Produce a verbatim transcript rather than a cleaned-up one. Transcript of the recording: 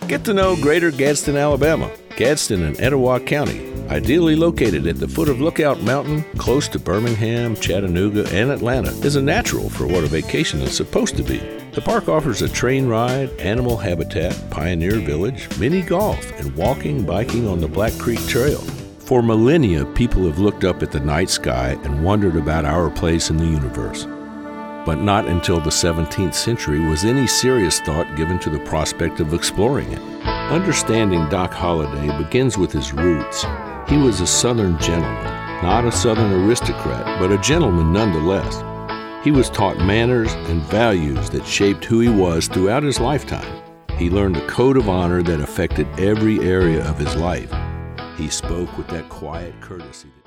Get to know Greater Gadsden, Alabama. Gadsden and Etowah County, ideally located at the foot of Lookout Mountain, close to Birmingham, Chattanooga, and Atlanta, is a natural for what a vacation is supposed to be. The park offers a train ride, animal habitat, pioneer village, mini golf, and walking, biking on the Black Creek Trail. For millennia, people have looked up at the night sky and wondered about our place in the universe. But not until the seventeenth century was any serious thought given to the prospect of exploring it. Understanding Doc Holliday begins with his roots. He was a Southern gentleman, not a Southern aristocrat, but a gentleman nonetheless. He was taught manners and values that shaped who he was throughout his lifetime. He learned a code of honor that affected every area of his life. He spoke with that quiet courtesy.